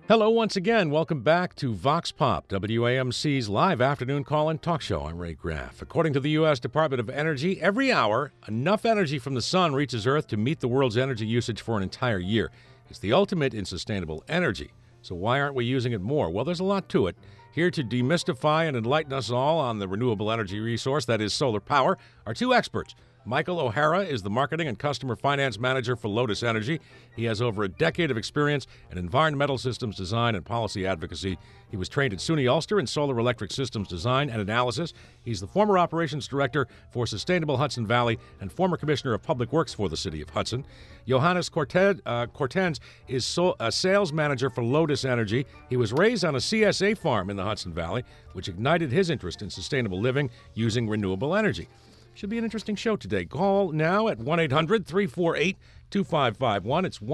Hello once again. Welcome back to Vox Pop, WAMC's live afternoon call-in talk show. I'm Ray Graff. According to the U.S. Department of Energy, every hour, enough energy from the sun reaches Earth to meet the world's energy usage for an entire year. It's the ultimate in sustainable energy. So why aren't we using it more? Well, there's a lot to it. Here to demystify and enlighten us all on the renewable energy resource that is solar power are two experts. Michael O'Hara is the Marketing and Customer Finance Manager for Lotus Energy. He has over a decade of experience in environmental systems design and policy advocacy. He was trained at SUNY Ulster in solar electric systems design and analysis. He's the former Operations Director for Sustainable Hudson Valley and former Commissioner of Public Works for the City of Hudson. Johannes Cortens is a sales manager for Lotus Energy. He was raised on a CSA farm in the Hudson Valley, which ignited his interest in sustainable living using renewable energy. Should be an interesting show today. Call now at 1-800-348-2551. It's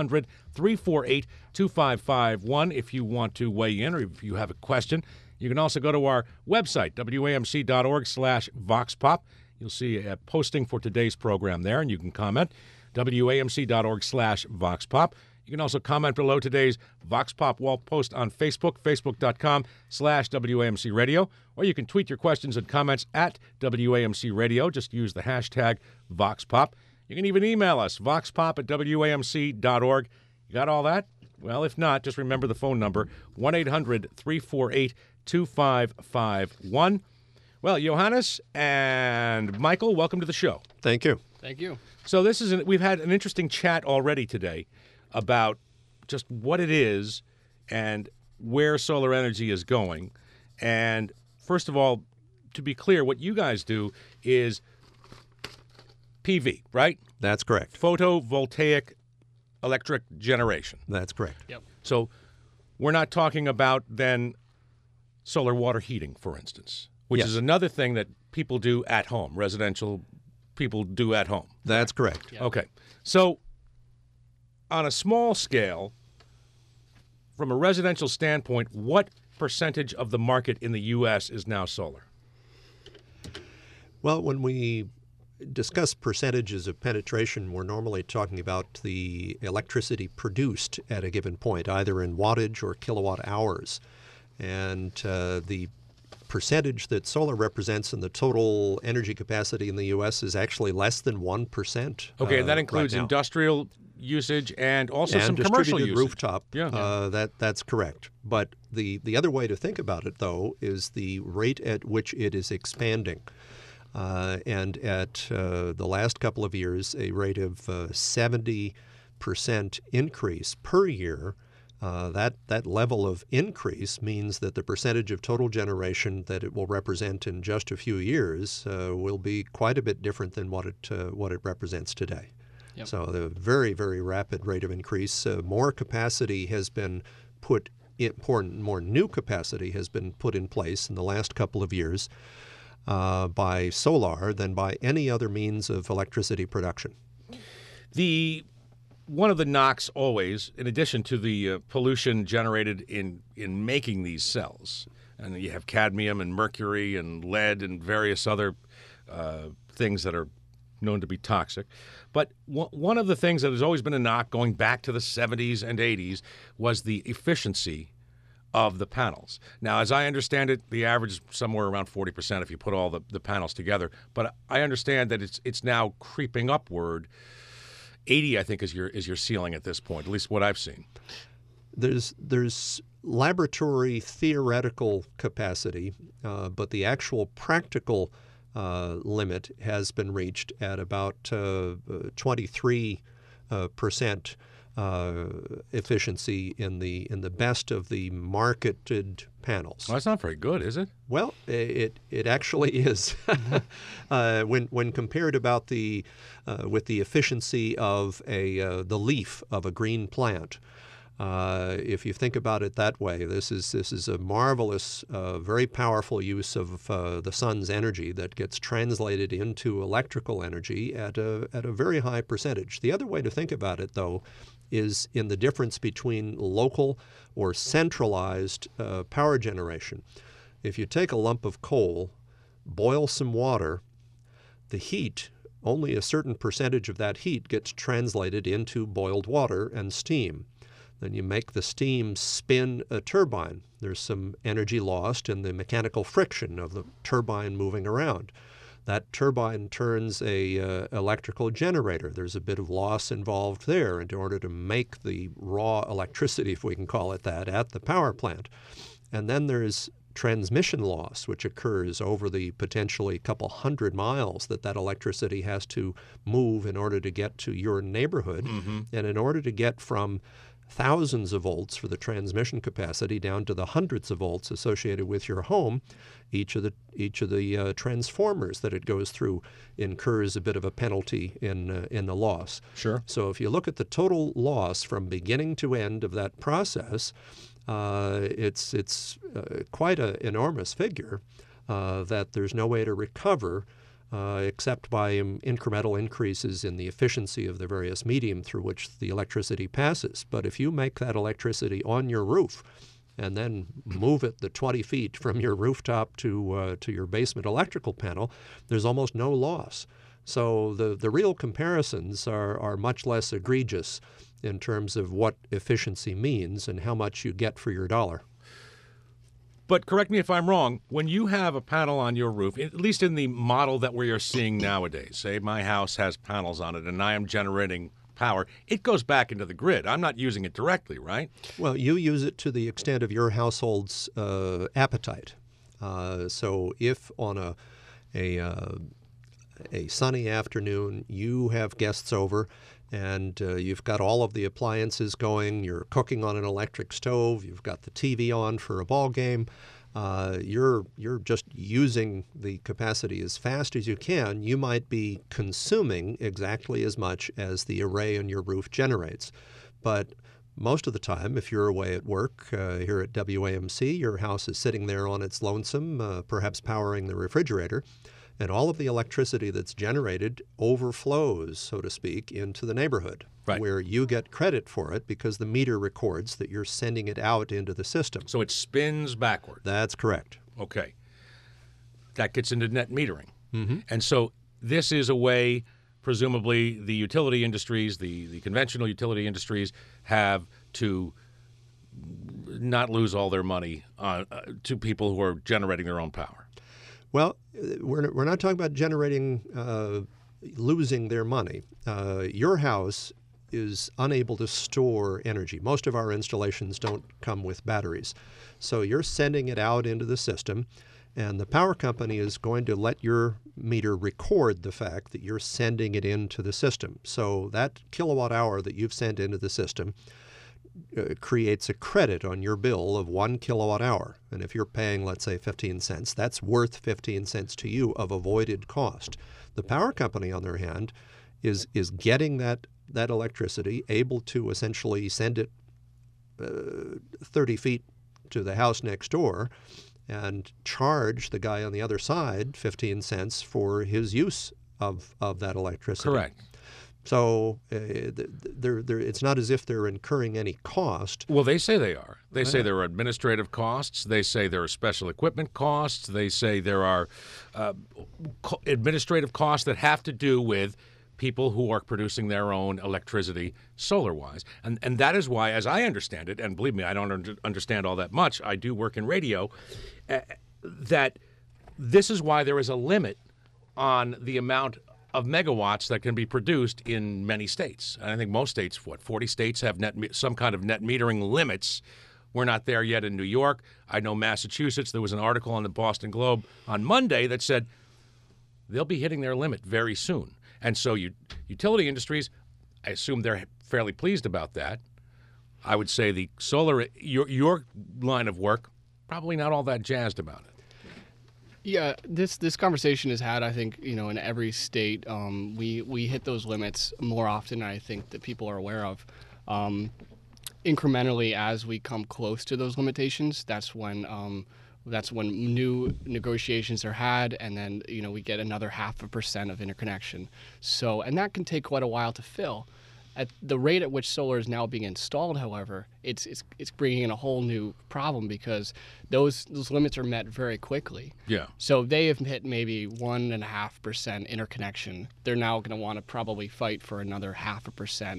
1-800-348-2551 if you want to weigh in or if you have a question. You can also go to our website, wamc.org/voxpop. You'll see a posting for today's program there, and you can comment, wamc.org/voxpop. You can also comment below today's Vox Pop wall post on Facebook, facebook.com/WAMC Radio, or you can tweet your questions and comments at WAMC Radio. Just use the hashtag VoxPop. You can even email us, voxpop@wamc.org. You got all that? Well, if not, just remember the phone number, 1-800-348-2551. Well, Johannes and Michael, welcome to the show. Thank you. Thank you. So we've had an interesting chat already today about just what it is and where solar energy is going. And first of all, to be clear, what you guys do is PV, right? That's correct. Photovoltaic electric generation. That's correct. Yep. So we're not talking about then solar water heating, for instance, which Yes. is another thing that people do at home, residential people do at home. That's correct. Yep. Okay. So on a small scale, from a residential standpoint, what percentage of the market in the U.S. is now solar? Well, when we discuss percentages of penetration, we're normally talking about the electricity produced at a given point, either in wattage or kilowatt hours. And the percentage that solar represents in the total energy capacity in the U.S. is actually less than 1%. Okay, and that includes right now. industrial usage and also and some commercial distributed usage. rooftop. Yeah. That's correct. But the other way to think about it, though, is the rate at which it is expanding. And at the last couple of years, a rate of 70% increase per year. That level of increase means that the percentage of total generation that it will represent in just a few years will be quite a bit different than what it represents today. Yep. So the very, very rapid rate of increase. More capacity has been more new capacity has been put in place in the last couple of years by solar than by any other means of electricity production. One of the knocks always, in addition to the pollution generated in making these cells, and you have cadmium and mercury and lead and various other things that are known to be toxic. But one of the things that has always been a knock going back to the 70s and 80s was the efficiency of the panels. Now, as I understand it, the average is somewhere around 40% if you put all the panels together. But I understand that it's now creeping upward. 80, I think, is your ceiling at this point, at least what I've seen. There's laboratory theoretical capacity, but the actual practical limit has been reached at about 23% efficiency in the best of the marketed panels. Well, that's not very good, is it? Well, it actually is. When compared about with the efficiency of the leaf of a green plant. If you think about it that way, this is a marvelous, very powerful use of the sun's energy that gets translated into electrical energy at a very high percentage. The other way to think about it, though, is in the difference between local or centralized power generation. If you take a lump of coal, boil some water, the heat, only a certain percentage of that heat gets translated into boiled water and steam. then you make the steam spin a turbine. There's some energy lost in the mechanical friction of the turbine moving around. That turbine turns a electrical generator. There's a bit of loss involved there in order to make the raw electricity, if we can call it that, at the power plant. And then there's transmission loss, which occurs over the potentially couple hundred miles that electricity has to move in order to get to your neighborhood. And in order to get from thousands of volts for the transmission capacity down to the hundreds of volts associated with your home, each of the transformers that it goes through incurs a bit of a penalty in the loss. Sure. So if you look at the total loss from beginning to end of that process, it's quite an enormous figure that there's no way to recover except by incremental increases in the efficiency of the various medium through which the electricity passes. But if you make that electricity on your roof and then move it the 20 feet from your rooftop to your basement electrical panel, there's almost no loss. So the real comparisons are much less egregious in terms of what efficiency means and how much you get for your dollar. But correct me if I'm wrong, when you have a panel on your roof, at least in the model that we are seeing nowadays, say my house has panels on it and I am generating power, it goes back into the grid. I'm not using it directly, right? Well, you use it to the extent of your household's appetite. So if on a sunny afternoon you have guests over and you've got all of the appliances going, you're cooking on an electric stove, you've got the TV on for a ball game, you're just using the capacity as fast as you can, you might be consuming exactly as much as the array on your roof generates. But most of the time, if you're away at work here at WAMC, your house is sitting there on its lonesome, perhaps powering the refrigerator, and all of the electricity that's generated overflows, so to speak, into the neighborhood, right, where you get credit for it because the meter records that you're sending it out into the system. So it spins backward. That's correct. Okay. That gets into net metering. Mm-hmm. And so this is a way, presumably, the utility industries, the conventional utility industries have to not lose all their money to people who are generating their own power. Well, we're not talking about generating, losing their money. Your house is unable to store energy. Most of our installations don't come with batteries. So you're sending it out into the system, and the power company is going to let your meter record the fact that you're sending it into the system. So that kilowatt hour that you've sent into the system creates a credit on your bill of 1 kilowatt hour. And if you're paying, let's say, 15 cents, that's worth 15 cents to you of avoided cost. The power company, on their hand, is getting that electricity, able to essentially send it 30 feet to the house next door and charge the guy on the other side 15 cents for his use of that electricity. Correct. So it's not as if they're incurring any cost. Well, they say they are. They say there are administrative costs. They say there are special equipment costs. They say there are administrative costs that have to do with people who are producing their own electricity solar-wise. And that is why, as I understand it, and believe me, I don't understand all that much, I do work in radio, that this is why there is a limit on the amount of megawatts that can be produced in many states. And I think most states, 40 states have some kind of net metering limits. We're not there yet in New York. I know Massachusetts, there was an article on the Boston Globe on Monday that said they'll be hitting their limit very soon. And so utility industries, I assume they're fairly pleased about that. I would say the solar, your line of work, probably not all that jazzed about it. Yeah, this conversation is had, I think, in every state. We hit those limits more often than I think that people are aware of. Incrementally, as we come close to those limitations, that's when new negotiations are had, and then we get another 0.5% of interconnection. So, and that can take quite a while to fill. At the rate at which solar is now being installed, however, it's bringing in a whole new problem because those limits are met very quickly. Yeah. So they have hit maybe 1.5% interconnection. They're now going to want to probably fight for another 0.5%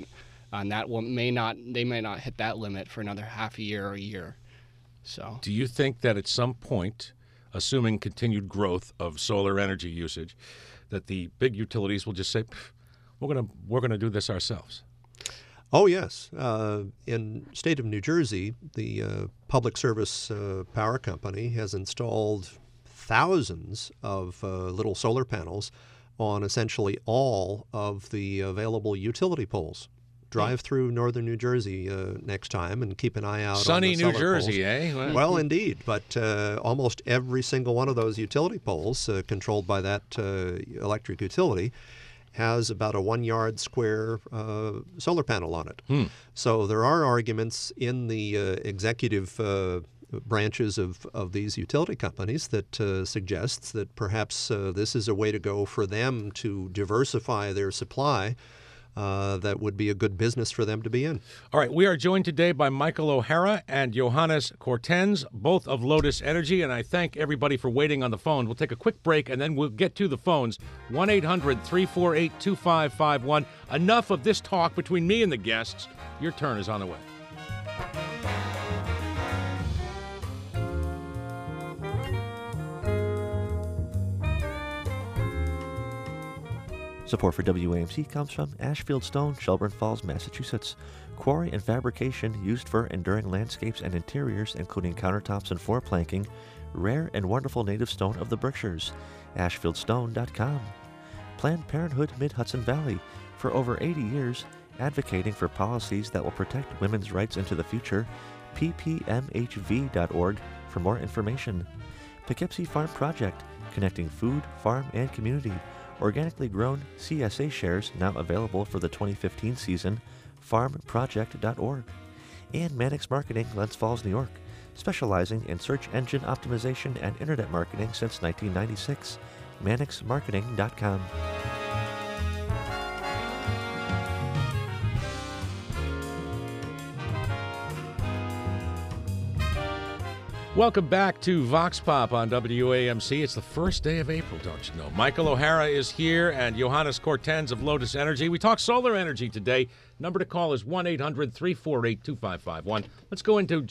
and that one may not hit that limit for another half a year or a year. So, do you think that at some point, assuming continued growth of solar energy usage, that the big utilities will just say, we're gonna do this ourselves? Oh, yes. In state of New Jersey, the Public Service Power Company has installed thousands of little solar panels on essentially all of the available utility poles. Drive through northern New Jersey next time and keep an eye out Sunny on the New solar Jersey, poles. eh? Well, indeed. But almost every single one of those utility poles controlled by that electric utility has about a 1 yard square solar panel on it. So there are arguments in the executive branches of these utility companies that suggests that perhaps this is a way to go for them to diversify their supply. That would be a good business for them to be in. All right, we are joined today by Michael O'Hara and Johannes Cortens, both of Lotus Energy, and I thank everybody for waiting on the phone. We'll take a quick break, and then we'll get to the phones. 1-800-348-2551. Enough of this talk between me and the guests. Your turn is on the way. Support for WAMC comes from Ashfield Stone, Shelburne Falls, Massachusetts. Quarry and fabrication used for enduring landscapes and interiors, including countertops and floor planking. Rare and wonderful native stone of the Berkshires. AshfieldStone.com. Planned Parenthood Mid-Hudson Valley. For over 80 years, advocating for policies that will protect women's rights into the future. ppmhv.org for more information. Poughkeepsie Farm Project, connecting food, farm, and community. Organically grown CSA shares now available for the 2015 season, farmproject.org. And Mannix Marketing, Glens Falls, New York, specializing in search engine optimization and internet marketing since 1996. MannixMarketing.com. Welcome back to Vox Pop on WAMC. It's the first day of April, don't you know? Michael O'Hara is here and Johannes Cortens of Lotus Energy. We talk solar energy today. Number to call is 1-800-348-2551. Let's go into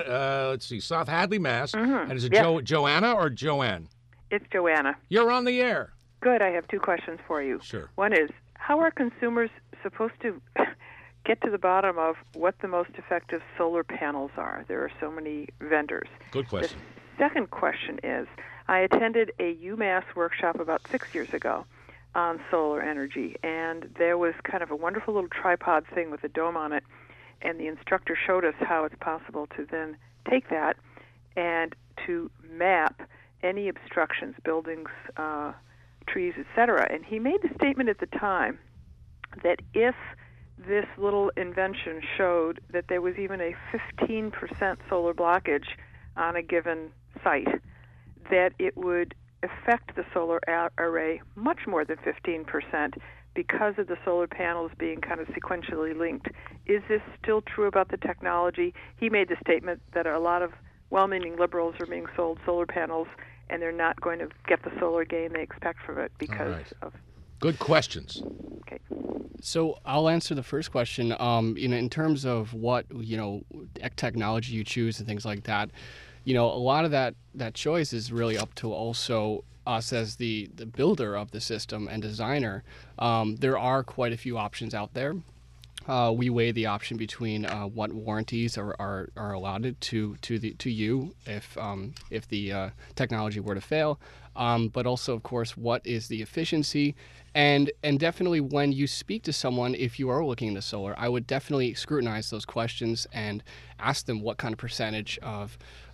South Hadley, Mass. And is it Joanna or Joanne? It's Joanna. You're on the air. Good. I have two questions for you. Sure. One is, how are consumers supposed to get to the bottom of what the most effective solar panels are? There are so many vendors. Good question. The second question is, I attended a UMass workshop about 6 years ago on solar energy, and there was kind of a wonderful little tripod thing with a dome on it, and the instructor showed us how it's possible to then take that and to map any obstructions, buildings, trees, etc. And he made the statement at the time that if this little invention showed that there was even a 15% solar blockage on a given site, that it would affect the solar array much more than 15% because of the solar panels being kind of sequentially linked. Is this still true about the technology? He made the statement that a lot of well-meaning liberals are being sold solar panels, and they're not going to get the solar gain they expect from it because of... Good questions. Okay. So I'll answer the first question. In terms of what technology you choose and things like that, a lot of that choice is really up to also us as the builder of the system and designer. There are quite a few options out there. We weigh the option between what warranties are allotted to you if the technology were to fail, but also, of course, what is the efficiency. And definitely when you speak to someone, if you are looking into solar, I would definitely scrutinize those questions and ask them what kind of percentage of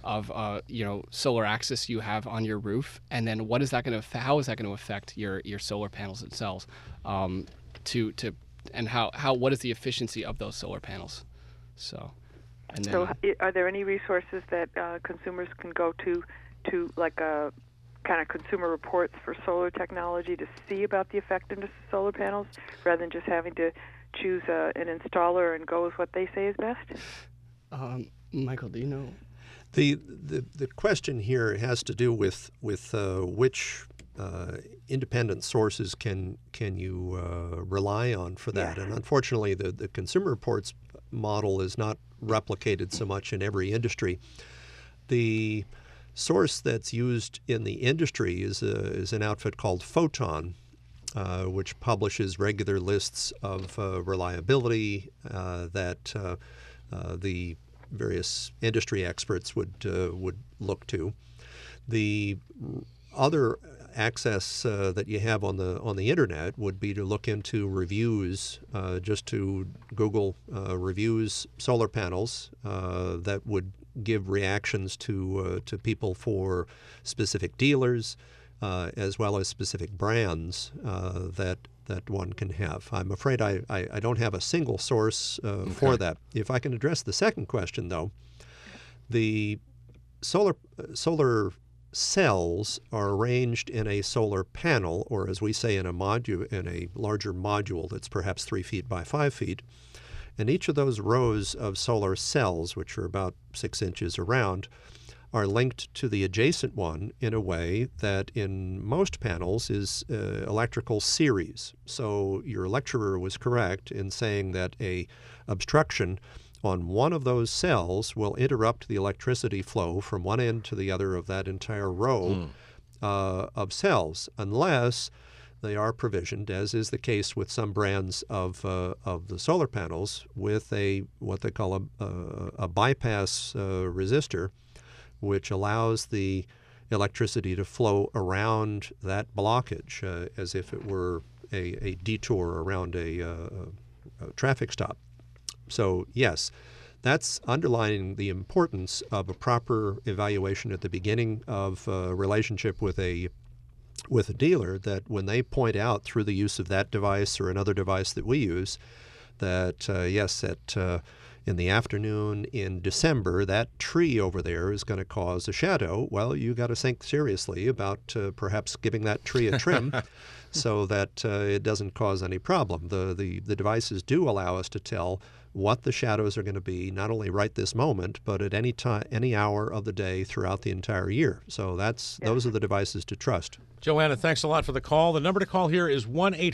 solar access you have on your roof, and then how is that going to affect your solar panels themselves, and what is the efficiency of those solar panels. So are there any resources that consumers can go to like a kind of consumer reports for solar technology to see about the effectiveness of solar panels, rather than just having to choose an installer and go with what they say is best? Michael, do you know? The question here has to do with which independent sources can you rely on for that? And unfortunately, the Consumer Reports model is not replicated so much in every industry. The source that's used in the industry is an outfit called Photon, which publishes regular lists of reliability that the various industry experts would look to. The other access that you have on the internet would be to look into reviews, just to Google reviews solar panels that would give reactions to people for specific dealers, as well as specific brands that one can have. I'm afraid I don't have a single source for that. If I can address the second question, though, the solar cells are arranged in a solar panel, or as we say in a larger module that's perhaps 3 feet by 5 feet. And each of those rows of solar cells, which are about 6 inches around, are linked to the adjacent one in a way that in most panels is electrical series. So your lecturer was correct in saying that a obstruction on one of those cells will interrupt the electricity flow from one end to the other of that entire row of cells, unless they are provisioned, as is the case with some brands of the solar panels, with what they call a bypass resistor, which allows the electricity to flow around that blockage as if it were a detour around a traffic stop. So yes, that's underlining the importance of a proper evaluation at the beginning of a relationship with a dealer, that when they point out through the use of that device or another device that we use that in the afternoon in December, that tree over there is going to cause a shadow. Well, you got to think seriously about perhaps giving that tree a trim so that it doesn't cause any problem. The devices do allow us to tell what the shadows are going to be, not only right this moment, but at any time, any hour of the day throughout the entire year. So those are the devices to trust. Joanna, thanks a lot for the call. The number to call here is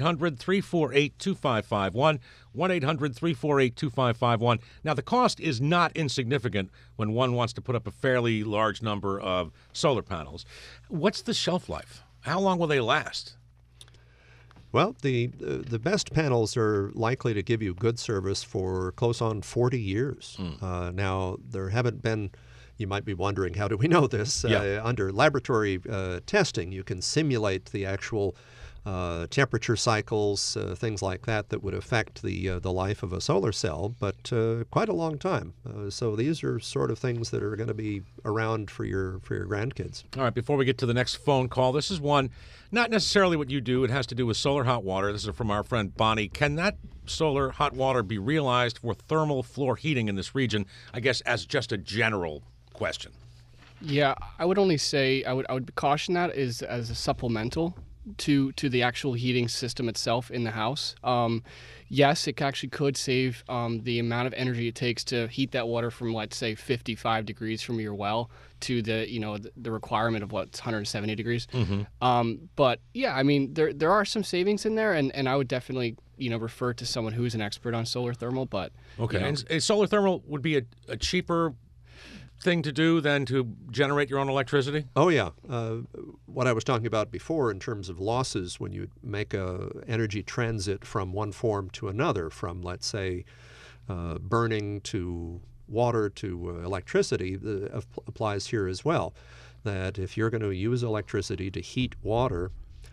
1-800-348-2551, 1-800-348-2551. Now, the cost is not insignificant when one wants to put up a fairly large number of solar panels. What's the shelf life? How long will they last? Well, the best panels are likely to give you good service for close on 40 years. Now, there haven't been, you might be wondering, how do we know this? Under laboratory testing, you can simulate the actual temperature cycles, things like that would affect the life of a solar cell, but quite a long time. So these are sort of things that are going to be around for your grandkids. All right, before we get to the next phone call, this is one, not necessarily what you do. It has to do with solar hot water. This is from our friend Bonnie. Can that solar hot water be realized for thermal floor heating in this region, I guess, as just a general question? Yeah, I would only say I would caution that as a supplemental to the actual heating system itself in the house. Yes, it actually could save the amount of energy it takes to heat that water from, let's say, 55 degrees from your well to the requirement of what's 170 degrees. But yeah, I mean, there are some savings in there, and I would definitely refer to someone who's an expert on solar thermal. But okay, and solar thermal would be a cheaper thing to do than to generate your own electricity? Oh, yeah. What I was talking about before in terms of losses when you make a energy transit from one form to another, from, let's say, burning to water to electricity, applies here as well. That if you're going to use electricity to heat water,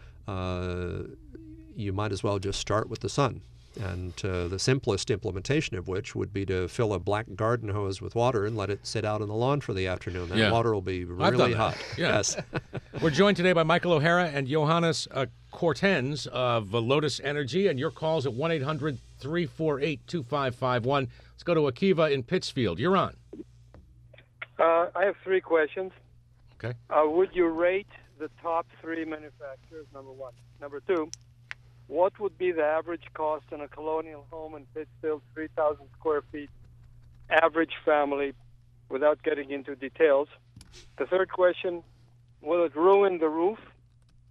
you might as well just start with the sun. And the simplest implementation of which would be to fill a black garden hose with water and let it sit out in the lawn for the afternoon. That water will be really hot. Yes. We're joined today by Michael O'Hara and Johannes Cortens of Lotus Energy, and your calls at 1-800-348-2551. Let's go to Akiva in Pittsfield. You're on. I have 3 questions. Okay. Would you rate the top 3 manufacturers, number 1? Number 2, what would be the average cost on a colonial home in Pittsfield, 3,000 square feet, average family, without getting into details? The third question, will it ruin the roof?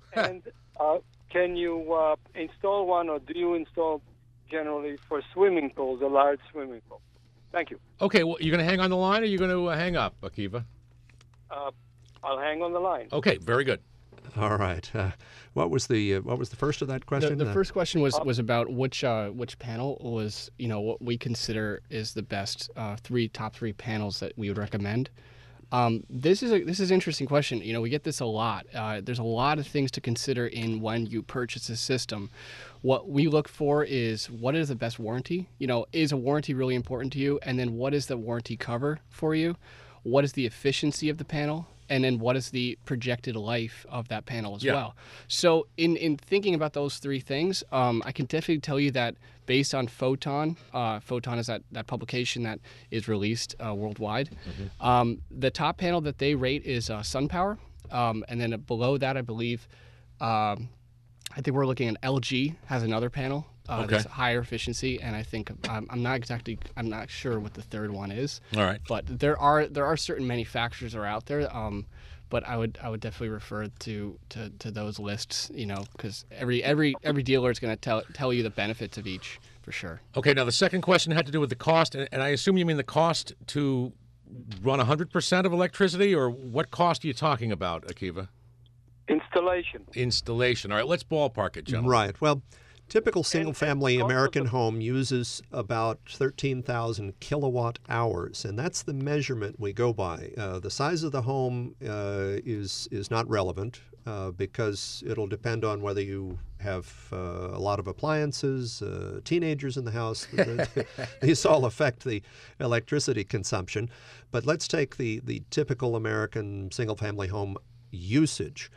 And can you install one, or do you install generally for swimming pools, a large swimming pool? Thank you. Okay, well, you're going to hang on the line, or you're going to hang up, Akiva? I'll hang on the line. Okay, very good. All right. What was the first of that question? The first question was about which panel was, what we consider is the best top three panels that we would recommend. This is an interesting question. We get this a lot. There's a lot of things to consider in when you purchase a system. What we look for is, what is the best warranty? Is a warranty really important to you? And then what is the warranty cover for you? What is the efficiency of the panel? And then what is the projected life of that panel as well? So in thinking about those three things, I can definitely tell you that based on Photon, Photon is that publication that is released worldwide. The top panel that they rate is SunPower. And then below that, I believe, I think we're looking at LG has another panel. That's higher efficiency, and I think I'm not sure what the third one is. All right, but there are certain manufacturers that are out there. But I would definitely refer to those lists, because every dealer is going to tell you the benefits of each for sure. Okay, now the second question had to do with the cost, and I assume you mean the cost to run 100% of electricity, or what cost are you talking about, Akiva? Installation. All right, let's ballpark it, gentlemen. Right. Well, typical single-family American home uses about 13,000 kilowatt hours, and that's the measurement we go by. The size of the home is not relevant because it'll depend on whether you have a lot of appliances, teenagers in the house. These all affect the electricity consumption. But let's take the typical American single-family home usage.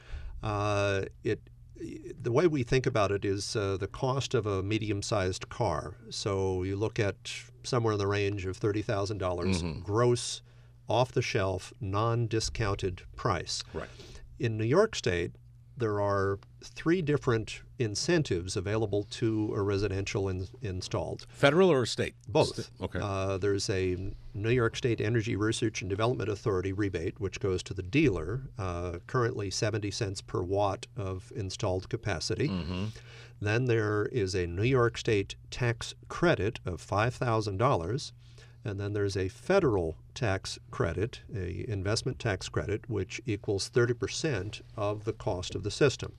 The way we think about it is the cost of a medium-sized car. So you look at somewhere in the range of $30,000 gross, off-the-shelf, non-discounted price. Right. In New York State, there are 3 different incentives available to a residential installed. Federal or state? Both. Okay. There's a New York State Energy Research and Development Authority rebate, which goes to the dealer, currently 70 cents per watt of installed capacity. Then there is a New York State tax credit of $5,000. And then there's a federal tax credit, a investment tax credit, which equals 30% of the cost of the system.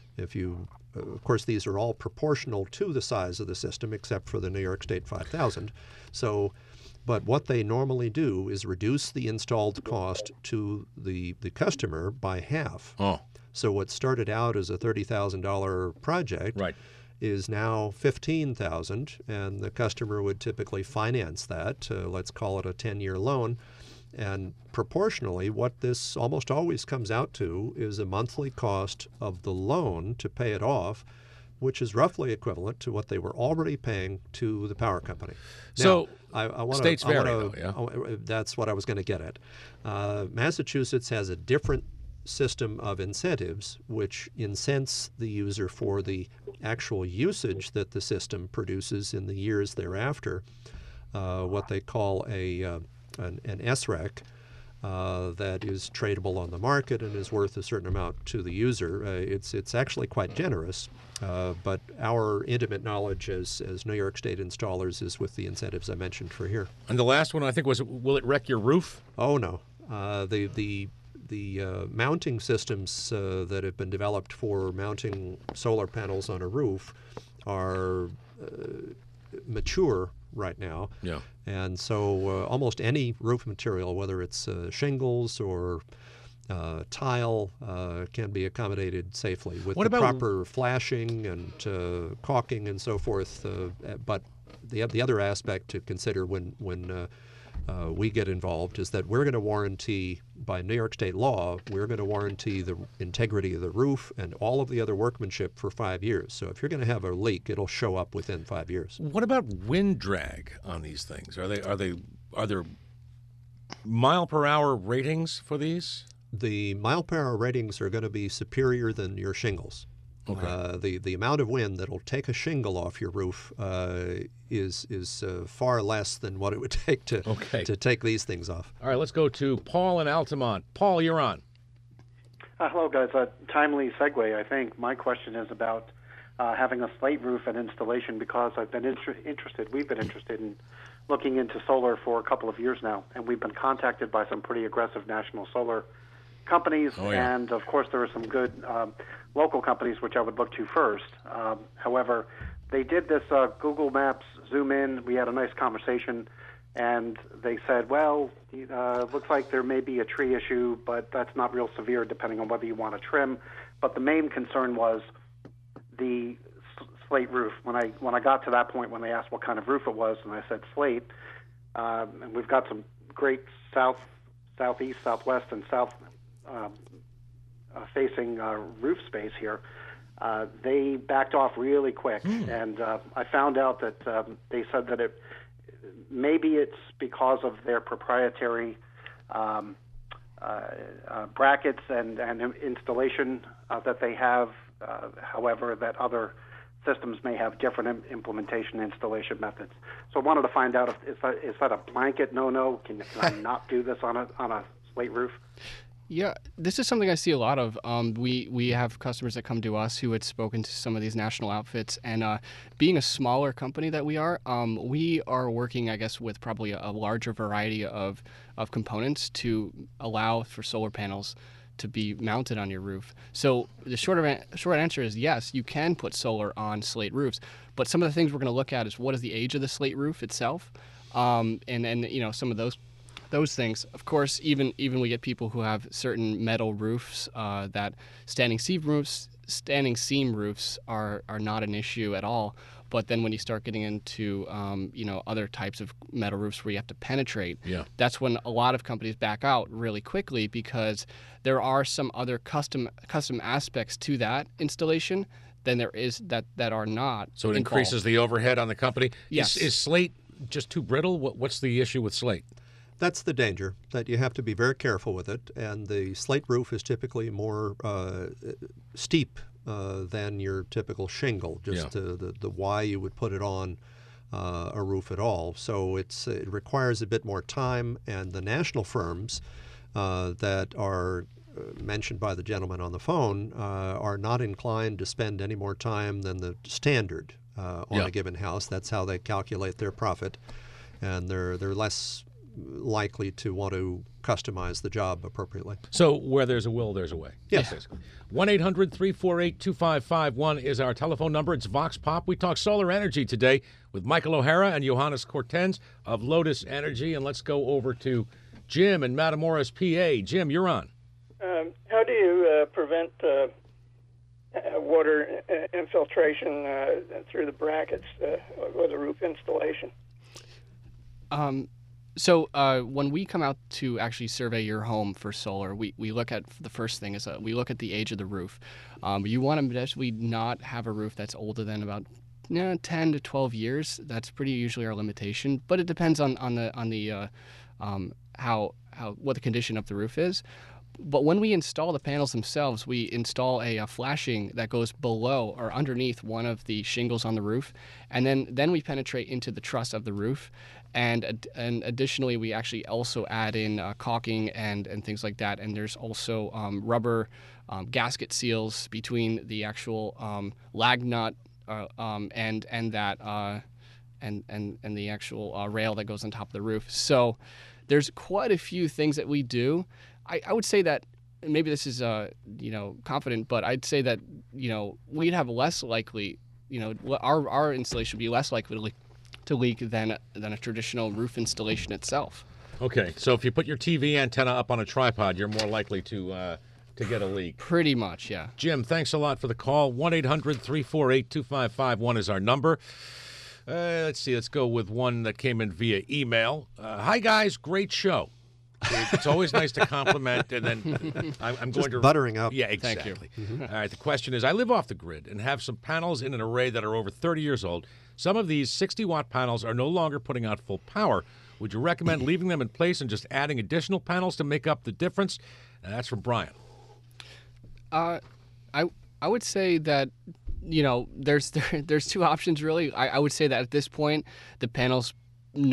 Of course, these are all proportional to the size of the system, except for the New York State 5,000. But what they normally do is reduce the installed cost to the customer by half. So what started out as a $30,000 project is now $15,000, and the customer would typically finance that. Let's call it a 10-year loan. And proportionally, what this almost always comes out to is a monthly cost of the loan to pay it off, which is roughly equivalent to what they were already paying to the power company. So now, states vary, though, yeah? That's what I was going to get at. Massachusetts has a different system of incentives which incents the user for the actual usage that the system produces in the years thereafter, what they call an SREC that is tradable on the market and is worth a certain amount to the user. It's actually quite generous, but our intimate knowledge as New York State installers is with the incentives I mentioned for here. And the last one I think was, will it wreck your roof? Oh no. The mounting systems that have been developed for mounting solar panels on a roof are mature right now. Yeah. And so almost any roof material, whether it's shingles or tile, can be accommodated safely with proper flashing and caulking and so forth. But the other aspect to consider when we get involved is that we're going to warranty, by New York State law, we're going to warranty the integrity of the roof and all of the other workmanship for 5 years. So if you're going to have a leak, it'll show up within 5 years. What about wind drag on these things? Are there mile per hour ratings for these? The mile per hour ratings are going to be superior than your shingles. Okay. The amount of wind that'll take a shingle off your roof is far less than what it would take to take these things off. All right, let's go to Paul in Altamont. Paul, you're on. Hello, guys. A timely segue, I think. My question is about having a slate roof and installation because I've been interested. We've been interested in looking into solar for a couple of years now, and we've been contacted by some pretty aggressive national solar companies, and of course there are some good local companies which I would look to first. However, they did this Google Maps zoom in. We had a nice conversation, and they said, well, looks like there may be a tree issue, but that's not real severe depending on whether you want to trim. But the main concern was the slate roof. When I got to that point, when they asked what kind of roof it was, and I said slate, and we've got some great southeast, southwest, and south facing roof space here. They backed off really quick, and I found out that they said that maybe it's because of their proprietary brackets and installation that they have. However, that other systems may have different implementation installation methods. So I wanted to find out if is that a blanket no? Can I not do this on a slate roof? Yeah, this is something I see a lot of. We have customers that come to us who had spoken to some of these national outfits, and being a smaller company that we are working, I guess, with probably a larger variety of components to allow for solar panels to be mounted on your roof. So the short answer is yes, you can put solar on slate roofs, but some of the things we're going to look at is what is the age of the slate roof itself, and some of those things. Of course, even we get people who have certain metal roofs that standing seam roofs are not an issue at all. But then when you start getting into other types of metal roofs where you have to penetrate, that's when a lot of companies back out really quickly because there are some other custom aspects to that installation than there is that are not. So it increases the overhead on the company. Yes. Is slate just too brittle? What's the issue with slate? That's the danger, that you have to be very careful with it. And the slate roof is typically more steep than your typical shingle, just the why you would put it on a roof at all. So it requires a bit more time, and the national firms that are mentioned by the gentleman on the phone are not inclined to spend any more time than the standard on a given house. That's how they calculate their profit, and they're less likely to want to customize the job appropriately. So where there's a will, there's a way. Yes. 1-800-348-2551 is our telephone number. It's Vox Pop. We talk solar energy today with Michael O'Hara and Johannes Cortens of Lotus Energy. And let's go over to Jim in Matamoros, PA. Jim, you're on. How do you prevent water infiltration through the brackets with a roof installation? So when we come out to actually survey your home for solar, we look at the first thing is we look at the age of the roof. You want to basically not have a roof that's older than about 10 to 12 years. That's pretty usually our limitation, but it depends on the what the condition of the roof is. But when we install the panels themselves, we install a flashing that goes below or underneath one of the shingles on the roof, and then we penetrate into the truss of the roof. And additionally, we actually also add in caulking and things like that. And there's also rubber gasket seals between the actual lag nut and the actual rail that goes on top of the roof. So there's quite a few things that we do. I would say that maybe this is confident, but I'd say that we'd have less likely, our installation would be less likely to leak than a traditional roof installation itself. Okay, so if you put your TV antenna up on a tripod, you're more likely to get a leak. Pretty much, yeah. Jim, thanks a lot for the call. 1-800-348-2551 is our number. Let's see, let's go with one that came in via email. Hi, guys, great show. It's always nice to compliment, and then I'm going to buttering up. Yeah, exactly. Thank you. All right, the question is, I live off the grid and have some panels in an array that are over 30 years old. Some of these 60-watt panels are no longer putting out full power. Would you recommend leaving them in place and just adding additional panels to make up the difference? And that's from Brian. I would say that there's two options really. I would say that at this point the panels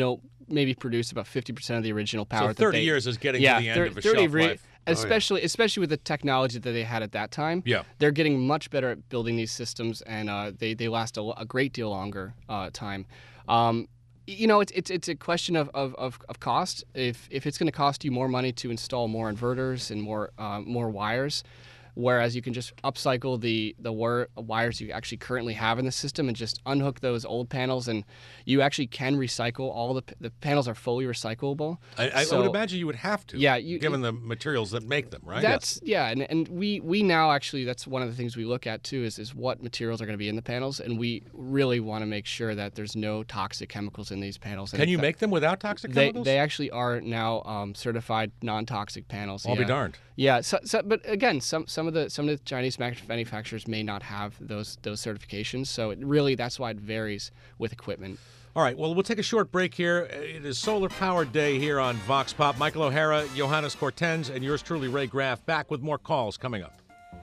maybe produce about 50% of the original power. So 30 years is getting to the end of a shelf life. Especially with the technology that they had at that time. Yeah. They're getting much better at building these systems, and they last a great deal longer time. It's a question of cost. If it's going to cost you more money to install more inverters and more wires, whereas you can just upcycle the wires you actually currently have in the system and just unhook those old panels, and you actually can recycle all the panels are fully recyclable. I would imagine you would have to, given the materials that make them, right? And we now actually, that's one of the things we look at too is what materials are going to be in the panels, and we really want to make sure that there's no toxic chemicals in these panels. Can you make them without toxic chemicals? They actually are now certified non-toxic panels. I'll be darned. Yeah, but again, some of the Chinese manufacturers may not have those certifications, so that's why it varies with equipment. All right, well, we'll take a short break here. It is Solar Power Day here on Vox Pop. Michael O'Hara, Johannes Cortens, and yours truly, Ray Graff, back with more calls coming up.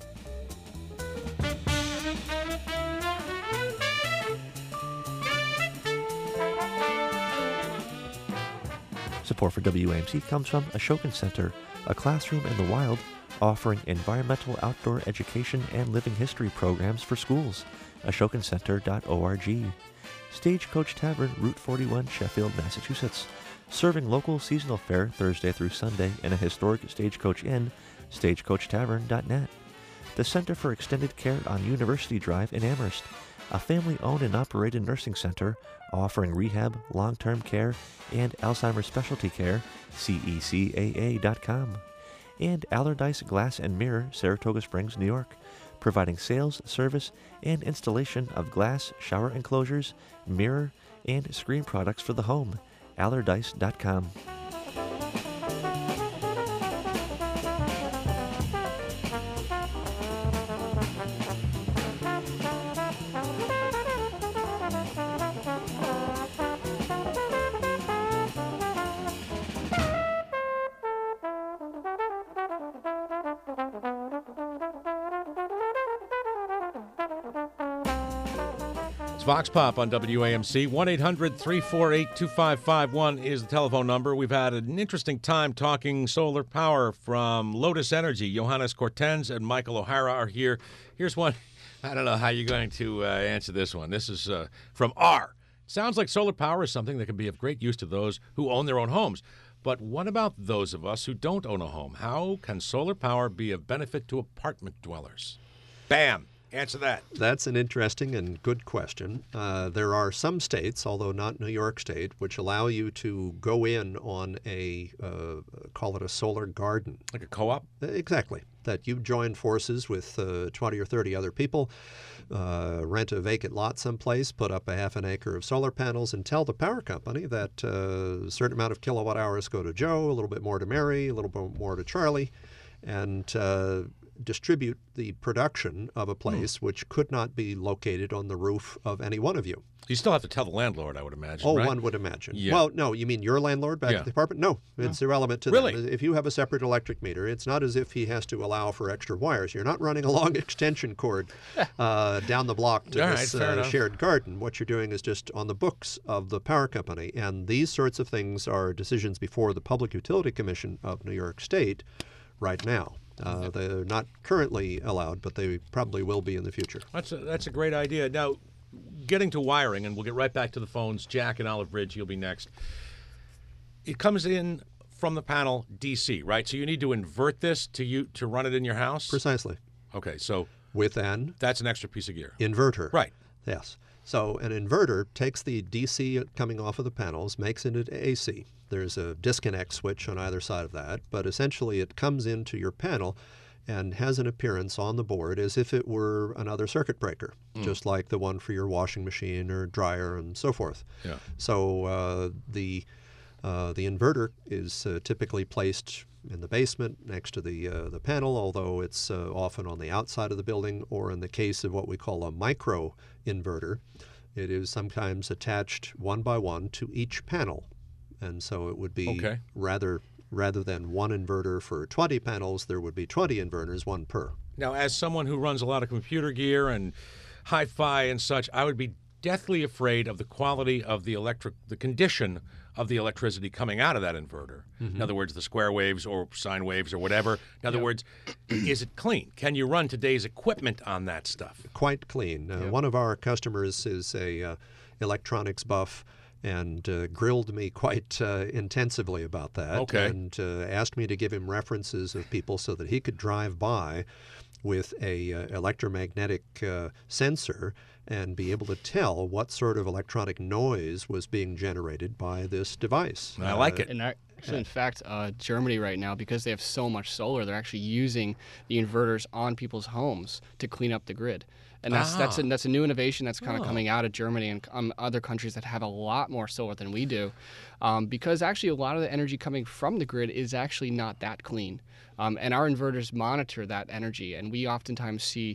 Support for WAMC comes from Ashokan Center, a classroom in the wild offering environmental outdoor education and living history programs for schools. AshokanCenter.org. Stagecoach Tavern, Route 41, Sheffield, Massachusetts. Serving local seasonal fare Thursday through Sunday in a historic Stagecoach Inn, StagecoachTavern.net. The Center for Extended Care on University Drive in Amherst, a family-owned and operated nursing center offering rehab, long-term care, and Alzheimer's specialty care, CECAA.com. And Allardyce Glass and Mirror, Saratoga Springs, New York, providing sales, service, and installation of glass, shower enclosures, mirror, and screen products for the home. Allardyce.com. It's Vox Pop on WAMC. 1-800-348-2551 is the telephone number. We've had an interesting time talking solar power from Lotus Energy. Johannes Cortens and Michael O'Hara are here. Here's one. I don't know how you're going to answer this one. This is from R. Sounds like solar power is something that can be of great use to those who own their own homes. But what about those of us who don't own a home? How can solar power be of benefit to apartment dwellers? Bam. Answer that. That's an interesting and good question. There are some states, although not New York State, which allow you to go in on call it a solar garden. Like a co-op? Exactly. That you join forces with 20 or 30 other people, rent a vacant lot someplace, put up a half an acre of solar panels, and tell the power company that a certain amount of kilowatt hours go to Joe, a little bit more to Mary, a little bit more to Charlie, and distribute the production of a place which could not be located on the roof of any one of you. You still have to tell the landlord, I would imagine, Oh, right? one would imagine. Yeah. Well, no, you mean your landlord back at the apartment? No, it's irrelevant to them. Really? If you have a separate electric meter, it's not as if he has to allow for extra wires. You're not running a long extension cord down the block to this shared garden. What you're doing is just on the books of the power company. And these sorts of things are decisions before the Public Utility Commission of New York State right now. They're not currently allowed, but they probably will be in the future. That's a great idea. Now, getting to wiring, and we'll get right back to the phones. Jack in Olive Ridge, you'll be next. It comes in from the panel DC, right? So you need to invert this to run it in your house? Precisely. Okay, so with that's an extra piece of gear. Inverter. Right. Yes. So an inverter takes the DC coming off of the panels, makes it into AC. There's a disconnect switch on either side of that, but essentially it comes into your panel and has an appearance on the board as if it were another circuit breaker, just like the one for your washing machine or dryer and so forth. Yeah. So the inverter is typically placed in the basement next to the panel, although it's often on the outside of the building, or in the case of what we call a micro inverter, it is sometimes attached one by one to each panel. And so it would be rather than one inverter for 20 panels, there would be 20 inverters, one per. Now, as someone who runs a lot of computer gear and hi-fi and such, I would be deathly afraid of the quality of the condition of the electricity coming out of that inverter. In other words, the square waves or sine waves or whatever. In other words, is it clean? Can you run today's equipment on that stuff? Quite clean. One of our customers is a electronics buff and grilled me quite intensively about that. Okay. And asked me to give him references of people so that he could drive by with a electromagnetic sensor and be able to tell what sort of electronic noise was being generated by this device. I like it. And actually, in fact, Germany right now, because they have so much solar, they're actually using the inverters on people's homes to clean up the grid. And that's a new innovation that's kind of coming out of Germany and other countries that have a lot more solar than we do, because actually a lot of the energy coming from the grid is actually not that clean. And our inverters monitor that energy, and we oftentimes see,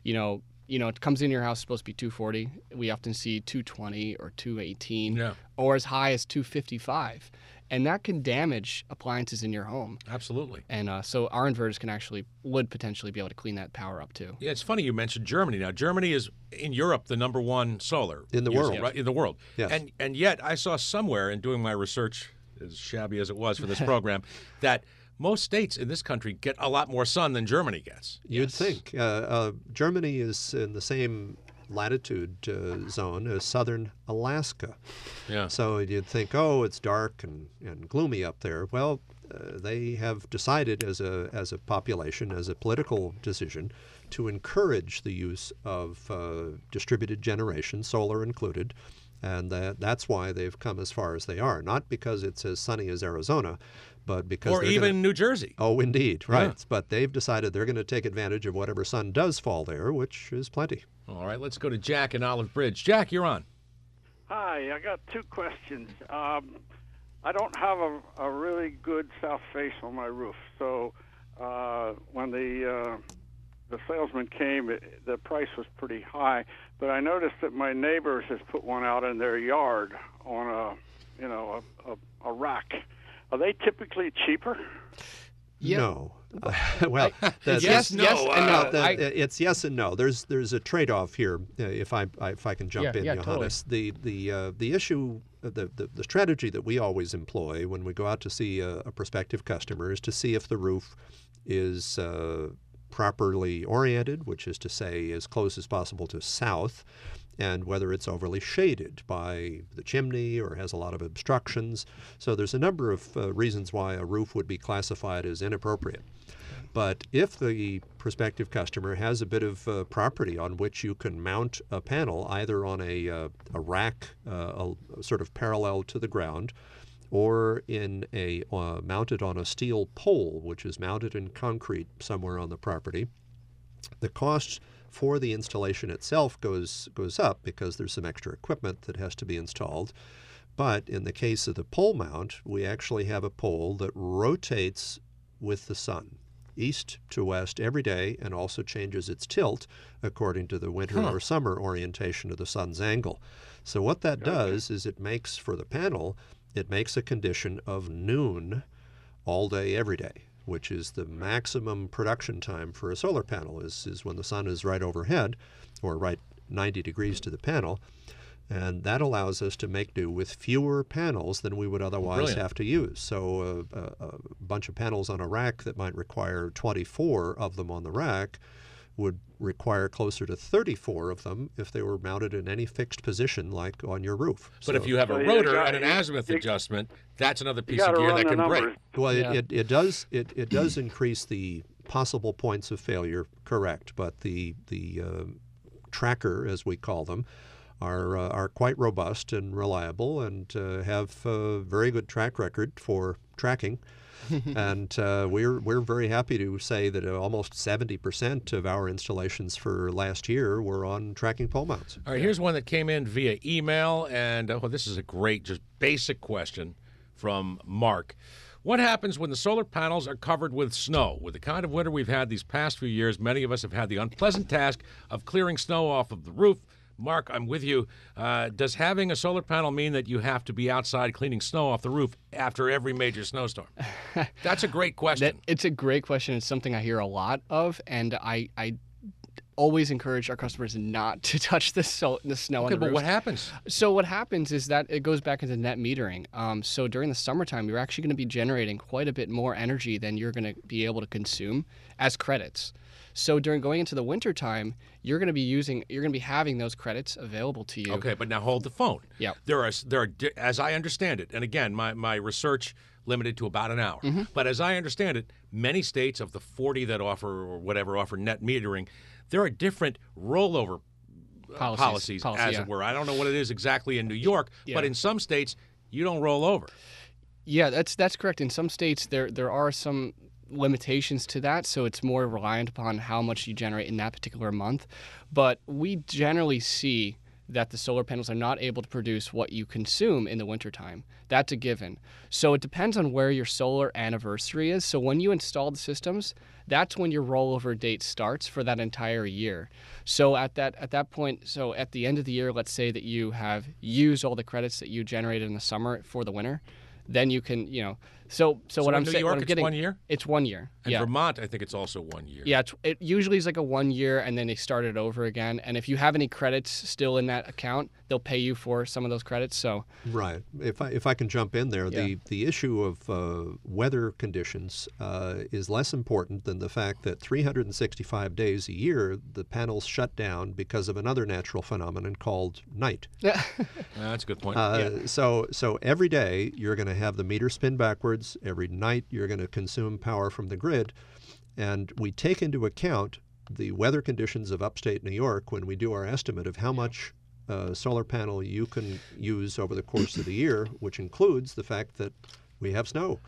it comes in your house, it's supposed to be 240. We often see 220 or 218, or as high as 255. And that can damage appliances in your home. Absolutely. And so our inverters would potentially be able to clean that power up too. Yeah, it's funny you mentioned Germany. Now, Germany is, in Europe, the #1 solar in the world. Right? In the world. Yes. And yet, I saw somewhere in doing my research, as shabby as it was for this program, that most states in this country get a lot more sun than Germany gets. You'd think. Germany is in the same latitude zone as southern Alaska. Yeah. So you'd think, oh, it's dark and gloomy up there. Well, they have decided as a population, as a political decision, to encourage the use of distributed generation, solar included, and that's why they've come as far as they are. Not because it's as sunny as Arizona, but because or even New Jersey. Oh, indeed, right. Yeah. But they've decided they're going to take advantage of whatever sun does fall there, which is plenty. All right, let's go to Jack in Olive Bridge. Jack, you're on. Hi, I got two questions. I don't have a really good south face on my roof, so when the salesman came, the price was pretty high. But I noticed that my neighbors has put one out in their yard on a rack. Are they typically cheaper? Yeah. No. Well, yes, and no. It's yes and no. There's a trade-off here. If I can jump in, Johannes. Totally. The issue, the strategy that we always employ when we go out to see a prospective customer is to see if the roof is properly oriented, which is to say as close as possible to south, and whether it's overly shaded by the chimney or has a lot of obstructions. So there's a number of reasons why a roof would be classified as inappropriate. But if the prospective customer has a bit of property on which you can mount a panel, either on a rack sort of parallel to the ground, or in mounted on a steel pole, which is mounted in concrete somewhere on the property, the cost for the installation itself goes up because there's some extra equipment that has to be installed. But in the case of the pole mount, we actually have a pole that rotates with the sun, east to west every day, and also changes its tilt according to the winter or summer orientation of the sun's angle. So what that does is it makes, for the panel, it makes a condition of noon all day, every day, which is the maximum production time for a solar panel, is when the sun is right overhead or right 90 degrees to the panel. And that allows us to make do with fewer panels than we would otherwise have to use. So a bunch of panels on a rack that might require 24 of them on the rack would require closer to 34 of them if they were mounted in any fixed position like on your roof. But if you have a rotor and an azimuth adjustment, that's another piece of gear that can break. Well, it does increase the possible points of failure, correct, but the tracker, as we call them, are quite robust and reliable and have a very good track record for tracking. And we're very happy to say that almost 70% of our installations for last year were on tracking pole mounts. All right, here's one that came in via email, and this is a great, just basic question from Mark. What happens when the solar panels are covered with snow? With the kind of winter we've had these past few years, many of us have had the unpleasant task of clearing snow off of the roof. Mark, I'm with you. Does having a solar panel mean that you have to be outside cleaning snow off the roof after every major snowstorm? That's a great question. It's a great question. It's something I hear a lot of, and I always encourage our customers not to touch the snow on Okay, the but roofs. what happens? So what happens is that it goes back into net metering. So during the summertime, you're actually going to be generating quite a bit more energy than you're going to be able to consume as credits. So during going into the wintertime, you're going to be having those credits available to you. Okay, but now hold the phone. Yeah. There are, as I understand it, and again, my research limited to about an hour. But as I understand it, many states of the 40 that offer net metering, there are different rollover policies as it were. I don't know what it is exactly in New York, but in some states you don't roll over. Yeah, that's correct. In some states, there are some limitations to that, so it's more reliant upon how much you generate in that particular month. But we generally see that the solar panels are not able to produce what you consume in the wintertime. That's a given. So it depends on where your solar anniversary is. So when you install the systems, that's when your rollover date starts for that entire year. So at that point, so at the end of the year, let's say that you have used all the credits that you generated in the summer for the winter, then you can, So what I'm in New saying, York, what I'm it's getting, 1 year? It's 1 year. In Yeah. Vermont, I think it's also 1 year. Yeah, it usually is like a 1 year, and then they start it over again. And if you have any credits still in that account, they'll pay you for some of those credits. So Right. If I can jump in there, the issue of weather conditions is less important than the fact that 365 days a year the panels shut down because of another natural phenomenon called night. yeah, That's a good point. So every day you're going to have the meter spin backwards. Every night you're going to consume power from the grid, and we take into account the weather conditions of upstate New York when we do our estimate of how much solar panel you can use over the course of the year, which includes the fact that we have snow.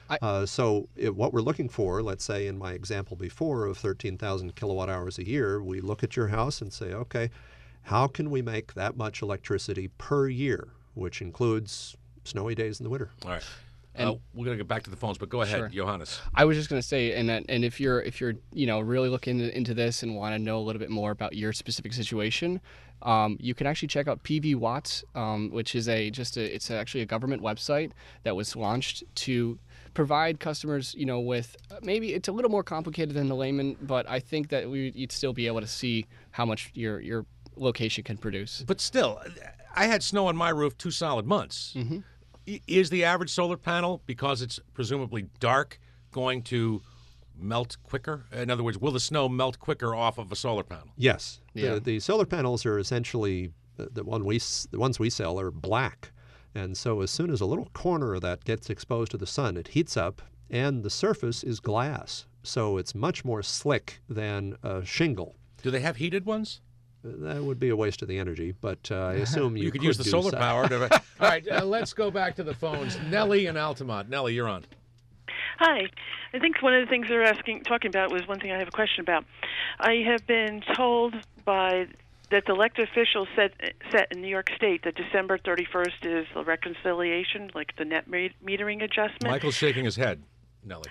What we're looking for, let's say in my example before of 13,000 kilowatt hours a year, we look at your house and say, okay, how can we make that much electricity per year, which includes snowy days in the winter. All right. And we're going to get back to the phones, but go ahead, Sure. Johannes. I was just going to say, and if you're really looking into this and want to know a little bit more about your specific situation, you can actually check out PV Watts, which is it's actually a government website that was launched to provide customers, with maybe it's a little more complicated than the layman, but I think that you'd still be able to see how much your location can produce. But still, I had snow on my roof 2 solid months. Mm-hmm. Is the average solar panel, because it's presumably dark, going to melt quicker? In other words, will the snow melt quicker off of a solar panel? Yes. Yeah. The solar panels are essentially, the ones we sell are black. And so as soon as a little corner of that gets exposed to the sun, it heats up, and the surface is glass. So it's much more slick than a shingle. Do they have heated ones? That would be a waste of the energy, but I assume you could use the do solar so. power. All right, let's go back to the phones. Nellie in Altamont. Nellie, you're on. Hi. I think one of the things they're talking about was one thing I have a question about. I have been told that the elected officials set in New York State that December 31st is the reconciliation, like the net metering adjustment. Michael's shaking his head, Nellie.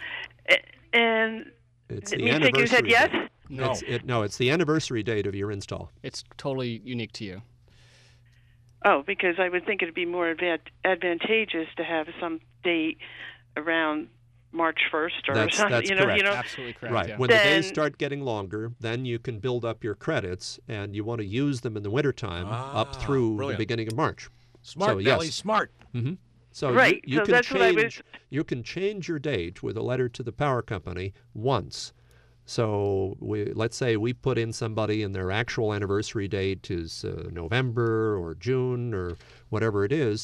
And It's me the shaking his head, anniversary yes? date. No. It's the anniversary date of your install. It's totally unique to you. Oh, because I would think it would be more advantageous to have some date around March 1st or That's something. correct. Absolutely correct. Right. Yeah. When the days start getting longer, then you can build up your credits, and you want to use them in the wintertime up through brilliant. the beginning of March. Smart, So, Nellie, yes. smart. Mm-hmm. So Right. you So can that's what I was- you can change your date with a letter to the power company once. So let's say we put in somebody and their actual anniversary date is November or June or whatever it is.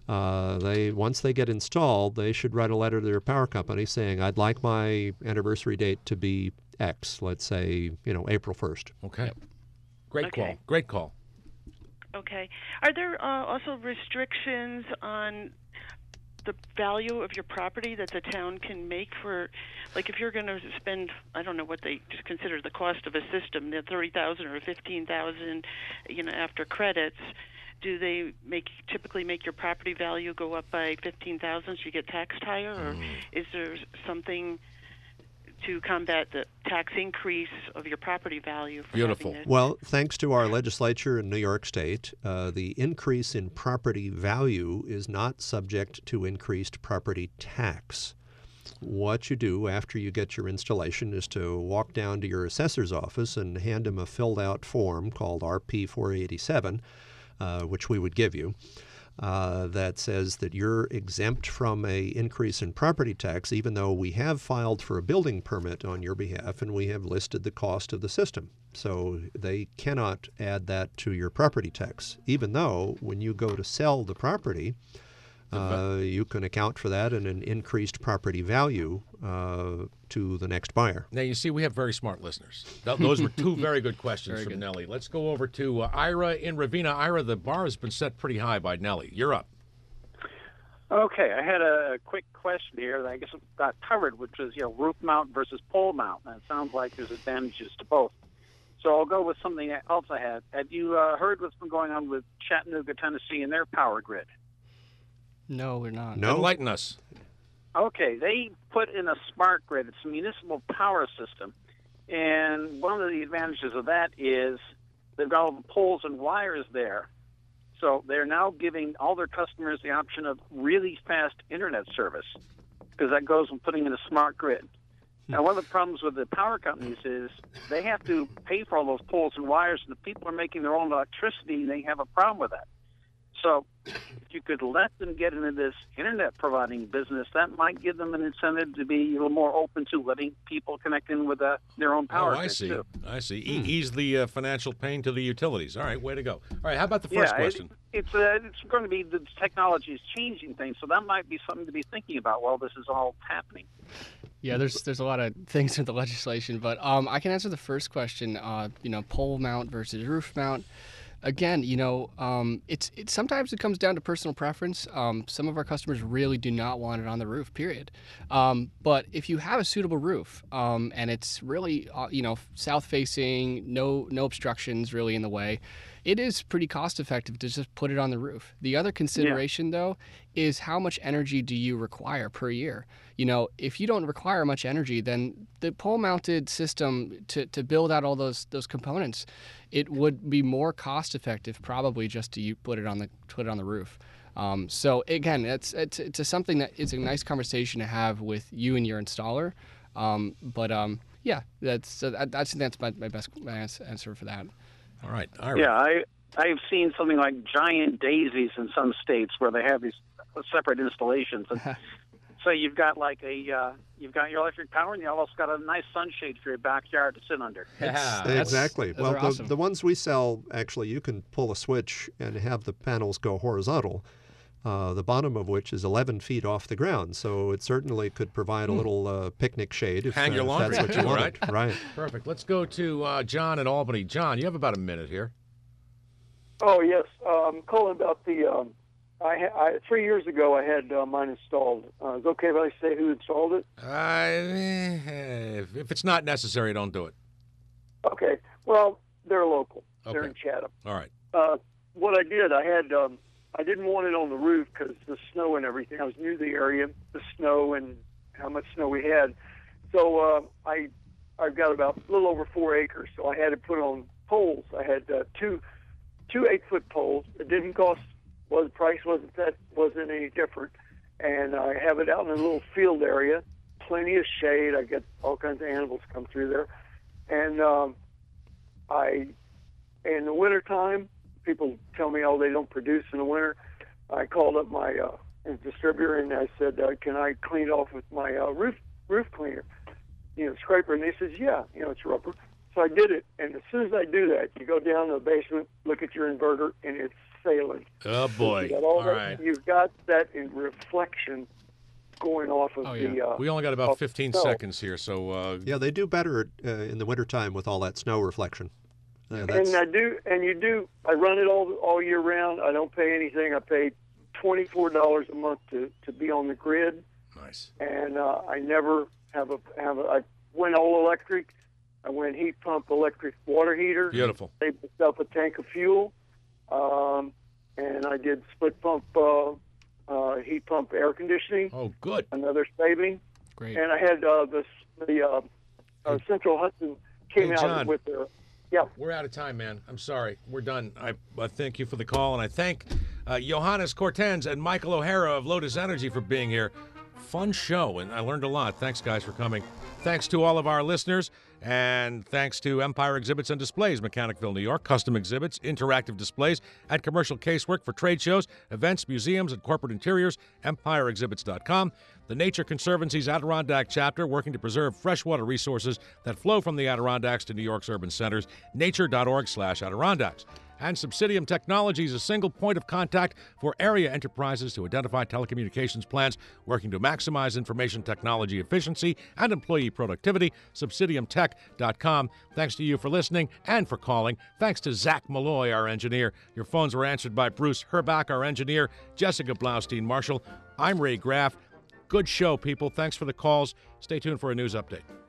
Once they get installed, they should write a letter to their power company saying, "I'd like my anniversary date to be X." Let's say April 1st. Okay. Great Okay. call. Great call. Okay. Are there also restrictions on the value of your property that the town can make for, like, if you're going to spend, I don't know what they just consider the cost of a system, the $30,000 or $15,000, after credits, do they typically make your property value go up by $15,000 so you get taxed higher, or is there something to combat the tax increase of your property value? Beautiful. Well, thanks to our legislature in New York State, the increase in property value is not subject to increased property tax. what you do after you get your installation is to walk down to your assessor's office and hand him a filled-out form called RP487, which we would give you, that says that you're exempt from a increase in property tax, even though we have filed for a building permit on your behalf and we have listed the cost of the system. So they cannot add that to your property tax, even though when you go to sell the property, you can account for that in an increased property value to the next buyer. Now, you see, we have very smart listeners. Those were two very good questions from Nellie. Let's go over to Ira in Ravenna. Ira, the bar has been set pretty high by Nellie. You're up. Okay, I had a quick question here that I guess got covered, which is, roof mount versus pole mount. And it sounds like there's advantages to both. So I'll go with something else I had. Have you heard what's been going on with Chattanooga, Tennessee, and their power grid? No, we're not. No? Enlighten us. Okay, they put in a smart grid. It's a municipal power system. And one of the advantages of that is they've got all the poles and wires there. So they're now giving all their customers the option of really fast internet service, because that goes with putting in a smart grid. Now, one of the problems with the power companies is they have to pay for all those poles and wires, and the people are making their own electricity, and they have a problem with that. So if you could let them get into this internet providing business, that might give them an incentive to be a little more open to letting people connect in with their own power. I see. Too. I see. Ease the financial pain to the utilities. All right, way to go. All right, how about the first question? It's going to be, the technology is changing things, so that might be something to be thinking about while this is all happening. Yeah, there's a lot of things with the legislation, but I can answer the first question. Pole mount versus roof mount. Again, it's sometimes it comes down to personal preference. Some of our customers really do not want it on the roof, period. But if you have a suitable roof and it's really, south-facing, no obstructions really in the way, it is pretty cost-effective to just put it on the roof. The other consideration, though, is how much energy do you require per year? If you don't require much energy, then the pole-mounted system to build out all those components, it would be more cost-effective probably just to put it on the roof. So again, it's something that is a nice conversation to have with you and your installer. That's my best answer for that. All right. Ira. Yeah, I've seen something like giant daisies in some states where they have these separate installations. And so you've got you've got your electric power, and you also got a nice sunshade for your backyard to sit under. Exactly. Well, awesome. the ones we sell, actually, you can pull a switch and have the panels go horizontal, the bottom of which is 11 feet off the ground. So it certainly could provide a little picnic shade if, Hang your laundry. that's what you want. Right. Perfect. Let's go to John in Albany. John, you have about a minute here. Oh, yes. I'm calling about the... 3 years ago, I had mine installed. Is it okay if I say who installed it? Mm-hmm. If it's not necessary, don't do it. Okay. Well, they're local. Okay. They're in Chatham. All right. What I did, I didn't want it on the roof because the snow and everything. I was new to the area, the snow and how much snow we had. So I've got about a little over 4 acres. So I had to put on poles. I had two 8-foot poles. It didn't cost. Well, the price wasn't any different, and I have it out in a little field area, plenty of shade. I get all kinds of animals come through there, and in the wintertime, people tell me, they don't produce in the winter. I called up my distributor and I said, can I clean it off with my roof cleaner, scraper? And they says, yeah, it's rubber. So I did it, and as soon as I do that, you go down to the basement, look at your inverter, and it's sailing. Oh, boy. All right. You've got that in reflection going off of the... we only got about 15 seconds here, so... Yeah, they do better in the wintertime with all that snow reflection. And I run it all year round. I don't pay anything. I pay $24 a month to be on the grid. Nice. And I never have I went all electric. I went heat pump electric water heater. Beautiful. Saved myself a tank of fuel. And I did split pump heat pump air conditioning. Oh, good. Another saving. Great. And I had the Central Hudson came out John, with their... Yeah. We're out of time, man. I'm sorry. We're done. I thank you for the call, and I thank Johannes Cortens and Michael O'Hara of Lotus Energy for being here. fun show, and I learned a lot. Thanks, guys, for coming. Thanks to all of our listeners, and thanks to Empire Exhibits and Displays, Mechanicville, New York. Custom exhibits, interactive displays, and commercial casework for trade shows, events, museums, and corporate interiors. EmpireExhibits.com. The Nature Conservancy's Adirondack chapter, working to preserve freshwater resources that flow from the Adirondacks to New York's urban centers. Nature.org/Adirondacks. And Subsidium Technologies, a single point of contact for area enterprises to identify telecommunications plans, working to maximize information technology efficiency and employee productivity. SubsidiumTech.com. Thanks to you for listening and for calling. Thanks to Zach Malloy, our engineer. Your phones were answered by Bruce Herbach, our engineer, Jessica Blaustein-Marshall. I'm Ray Graff. Good show, people. Thanks for the calls. Stay tuned for a news update.